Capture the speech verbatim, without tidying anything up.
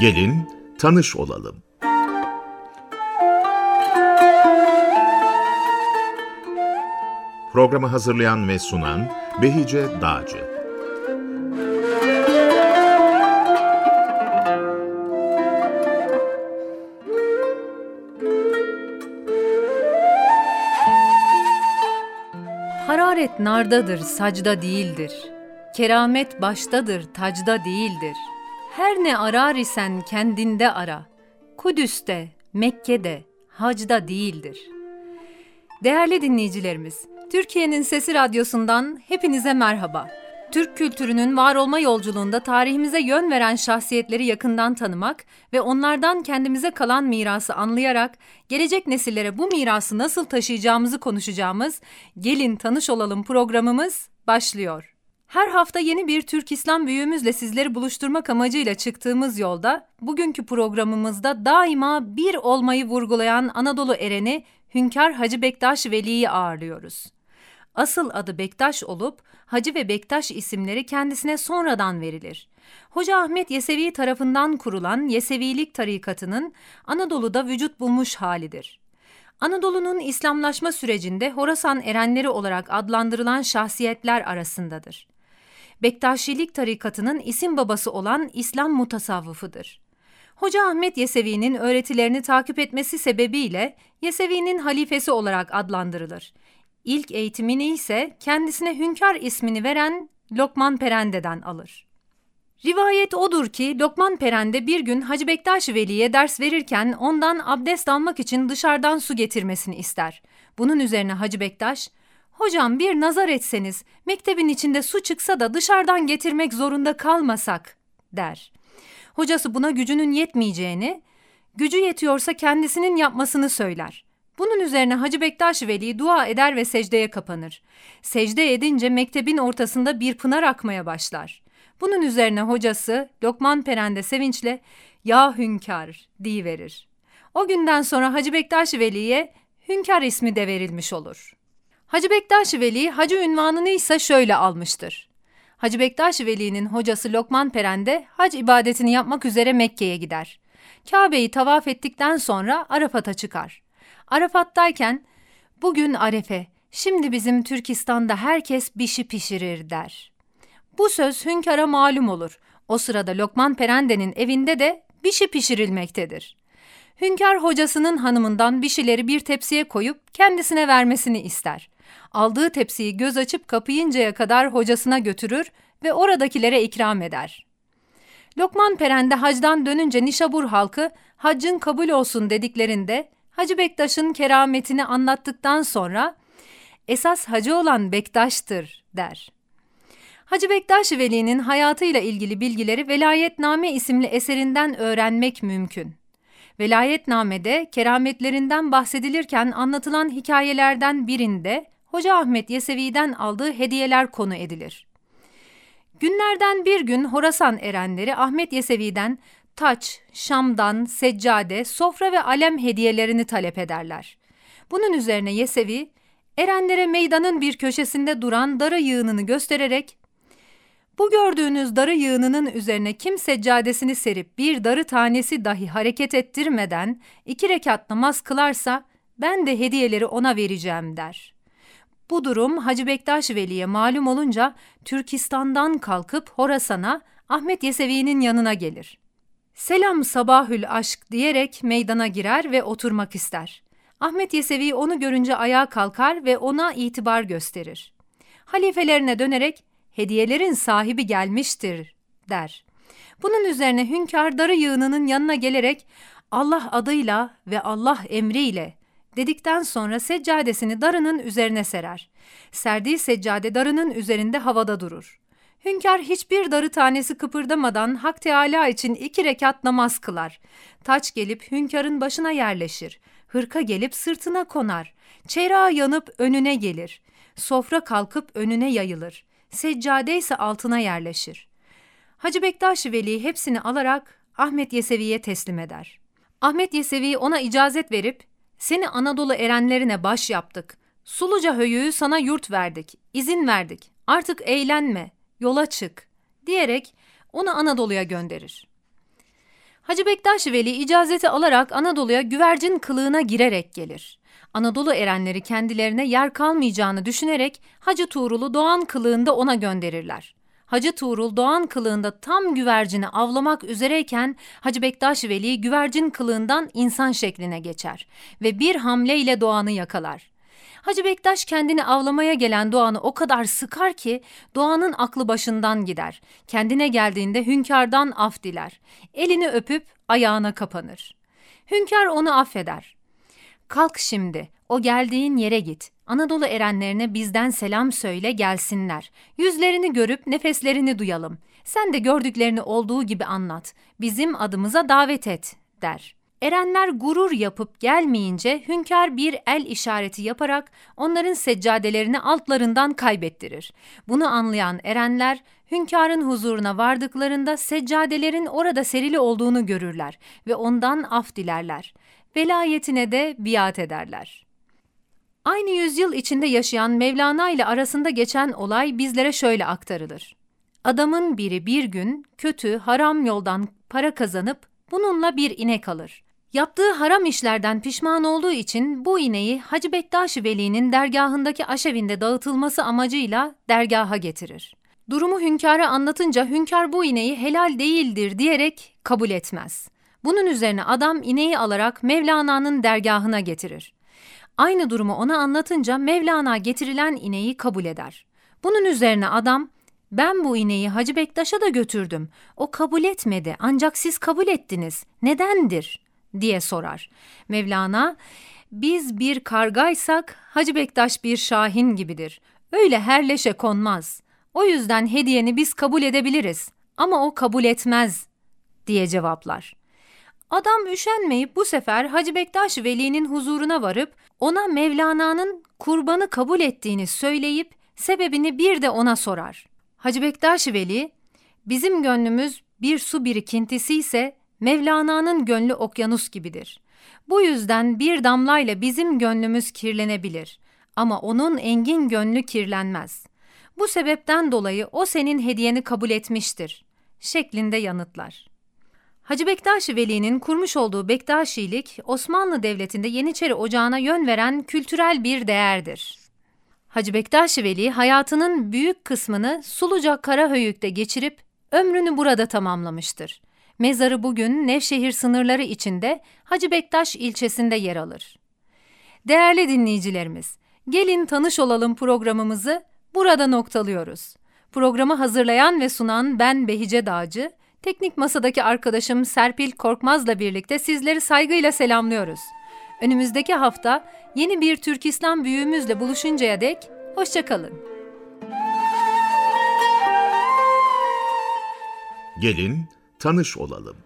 Gelin tanış olalım. Programı hazırlayan ve sunan Behice Dağcı. Hararet nardadır, sacda değildir. Keramet baştadır, tacda değildir. Her ne arar isen kendinde ara. Kudüs'te, Mekke'de, hacda değildir. Değerli dinleyicilerimiz, Türkiye'nin Sesi Radyosu'ndan hepinize merhaba. Türk kültürünün var olma yolculuğunda tarihimize yön veren şahsiyetleri yakından tanımak ve onlardan kendimize kalan mirası anlayarak gelecek nesillere bu mirası nasıl taşıyacağımızı konuşacağımız Gelin Tanış Olalım programımız başlıyor. Her hafta yeni bir Türk İslam büyüğümüzle sizleri buluşturmak amacıyla çıktığımız yolda bugünkü programımızda daima bir olmayı vurgulayan Anadolu ereni Hünkâr Hacı Bektaş Veli'yi ağırlıyoruz. Asıl adı Bektaş olup Hacı ve Bektaş isimleri kendisine sonradan verilir. Hoca Ahmet Yesevi tarafından kurulan Yesevilik tarikatının Anadolu'da vücut bulmuş halidir. Anadolu'nun İslamlaşma sürecinde Horasan erenleri olarak adlandırılan şahsiyetler arasındadır. Bektaşilik tarikatının isim babası olan İslam mutasavvıfıdır. Hoca Ahmet Yesevi'nin öğretilerini takip etmesi sebebiyle Yesevi'nin halifesi olarak adlandırılır. İlk eğitimini ise kendisine Hünkâr ismini veren Lokman Perende'den alır. Rivayet odur ki Lokman Perende bir gün Hacı Bektaş Veli'ye ders verirken ondan abdest almak için dışarıdan su getirmesini ister. Bunun üzerine Hacı Bektaş, "Hocam bir nazar etseniz, mektebin içinde su çıksa da dışarıdan getirmek zorunda kalmasak," der. Hocası buna gücünün yetmeyeceğini, gücü yetiyorsa kendisinin yapmasını söyler. Bunun üzerine Hacı Bektaş Veli dua eder ve secdeye kapanır. Secde edince mektebin ortasında bir pınar akmaya başlar. Bunun üzerine hocası Lokman Perende sevinçle "Ya Hünkâr" diyiverir. O günden sonra Hacı Bektaş Veli'ye Hünkâr ismi de verilmiş olur. Hacı Bektaş Veli hacı unvanını ise şöyle almıştır. Hacı Bektaş Veli'nin hocası Lokman Perende hac ibadetini yapmak üzere Mekke'ye gider. Kabe'yi tavaf ettikten sonra Arafat'a çıkar. Arafat'tayken "Bugün Arefe, şimdi bizim Türkistan'da herkes bişi pişirir," der. Bu söz hünkâra malum olur. O sırada Lokman Perende'nin evinde de bişi pişirilmektedir. Hünkâr hocasının hanımından bişileri bir tepsiye koyup kendisine vermesini ister. Aldığı tepsiyi göz açıp kapayıncaya kadar hocasına götürür ve oradakilere ikram eder. Lokman Perende hacdan dönünce Nişabur halkı haccın kabul olsun dediklerinde Hacı Bektaş'ın kerametini anlattıktan sonra "Esas hacı olan Bektaş'tır," der. Hacı Bektaş Veli'nin hayatıyla ilgili bilgileri Velayetname isimli eserinden öğrenmek mümkün. Velayetname'de kerametlerinden bahsedilirken anlatılan hikayelerden birinde Hoca Ahmet Yesevi'den aldığı hediyeler konu edilir. Günlerden bir gün Horasan erenleri Ahmet Yesevi'den taç, şamdan, seccade, sofra ve alem hediyelerini talep ederler. Bunun üzerine Yesevi, erenlere meydanın bir köşesinde duran darı yığınını göstererek, "Bu gördüğünüz darı yığınının üzerine kim seccadesini serip bir darı tanesi dahi hareket ettirmeden iki rekat namaz kılarsa ben de hediyeleri ona vereceğim," der. Bu durum Hacı Bektaş Veli'ye malum olunca Türkistan'dan kalkıp Horasan'a Ahmet Yesevi'nin yanına gelir. "Selam sabahül aşk," diyerek meydana girer ve oturmak ister. Ahmet Yesevi onu görünce ayağa kalkar ve ona itibar gösterir. Halifelerine dönerek "Hediyelerin sahibi gelmiştir," der. Bunun üzerine hünkâr darı yığınının yanına gelerek "Allah adıyla ve Allah emriyle," dedikten sonra seccadesini darının üzerine serer. Serdiği seccade darının üzerinde havada durur. Hünkâr hiçbir darı tanesi kıpırdamadan Hak Teâlâ için iki rekat namaz kılar. Taç gelip hünkârın başına yerleşir. Hırka gelip sırtına konar. Çerağı yanıp önüne gelir. Sofra kalkıp önüne yayılır. Seccade ise altına yerleşir. Hacı Bektaş Veli hepsini alarak Ahmet Yesevi'ye teslim eder. Ahmet Yesevi ona icazet verip, "Seni Anadolu erenlerine baş yaptık. Suluca höyüğü sana yurt verdik, izin verdik. Artık eğlenme, yola çık," diyerek onu Anadolu'ya gönderir. Hacı Bektaş Veli icazeti alarak Anadolu'ya güvercin kılığına girerek gelir. Anadolu erenleri kendilerine yer kalmayacağını düşünerek Hacı Tuğrul'u Doğan kılığında ona gönderirler. Hacı Tuğrul Doğan kılığında tam güvercini avlamak üzereyken Hacı Bektaş Veli güvercin kılığından insan şekline geçer ve bir hamleyle Doğan'ı yakalar. Hacı Bektaş kendini avlamaya gelen Doğan'ı o kadar sıkar ki Doğan'ın aklı başından gider. Kendine geldiğinde hünkârdan af diler. Elini öpüp ayağına kapanır. Hünkâr onu affeder. Kalk şimdi, o geldiğin yere git. Anadolu erenlerine bizden selam söyle gelsinler. Yüzlerini görüp nefeslerini duyalım. Sen de gördüklerini olduğu gibi anlat. Bizim adımıza davet et, der. Erenler gurur yapıp gelmeyince hünkâr bir el işareti yaparak onların seccadelerini altlarından kaybettirir. Bunu anlayan erenler hünkârın huzuruna vardıklarında seccadelerin orada serili olduğunu görürler ve ondan af dilerler. Velayetine de biat ederler. Aynı yüzyıl içinde yaşayan Mevlana ile arasında geçen olay bizlere şöyle aktarılır. Adamın biri bir gün kötü, haram yoldan para kazanıp bununla bir inek alır. Yaptığı haram işlerden pişman olduğu için bu ineği Hacı Bektaş Veli'nin dergahındaki aşevinde dağıtılması amacıyla dergaha getirir. Durumu hünkâra anlatınca hünkâr bu ineği helal değildir diyerek kabul etmez. Bunun üzerine adam ineği alarak Mevlana'nın dergahına getirir. Aynı durumu ona anlatınca Mevlana getirilen ineği kabul eder. Bunun üzerine adam, ben bu ineği Hacı Bektaş'a da götürdüm. O kabul etmedi ancak siz kabul ettiniz. Nedendir? Diye sorar. Mevlana, biz bir kargaysak Hacı Bektaş bir şahin gibidir. Öyle her leşe konmaz. O yüzden hediyeni biz kabul edebiliriz ama o kabul etmez diye cevaplar. Adam üşenmeyip bu sefer Hacı Bektaş Veli'nin huzuruna varıp ona Mevlana'nın kurbanı kabul ettiğini söyleyip sebebini bir de ona sorar. Hacı Bektaş Veli, bizim gönlümüz bir su birikintisi ise Mevlana'nın gönlü okyanus gibidir. Bu yüzden bir damlayla bizim gönlümüz kirlenebilir ama onun engin gönlü kirlenmez. Bu sebepten dolayı o senin hediyeni kabul etmiştir şeklinde yanıtlar. Hacı Bektaş Veli'nin kurmuş olduğu Bektaşilik, Osmanlı Devleti'nde Yeniçeri Ocağı'na yön veren kültürel bir değerdir. Hacı Bektaş Veli hayatının büyük kısmını Suluca Karahöyük'te geçirip ömrünü burada tamamlamıştır. Mezarı bugün Nevşehir sınırları içinde Hacı Bektaş ilçesinde yer alır. Değerli dinleyicilerimiz, gelin tanış olalım programımızı burada noktalıyoruz. Programı hazırlayan ve sunan ben Behice Dağcı, teknik masadaki arkadaşım Serpil Korkmaz'la birlikte sizleri saygıyla selamlıyoruz. Önümüzdeki hafta yeni bir Türk İslam büyüğümüzle buluşuncaya dek hoşça kalın. Gelin tanış olalım.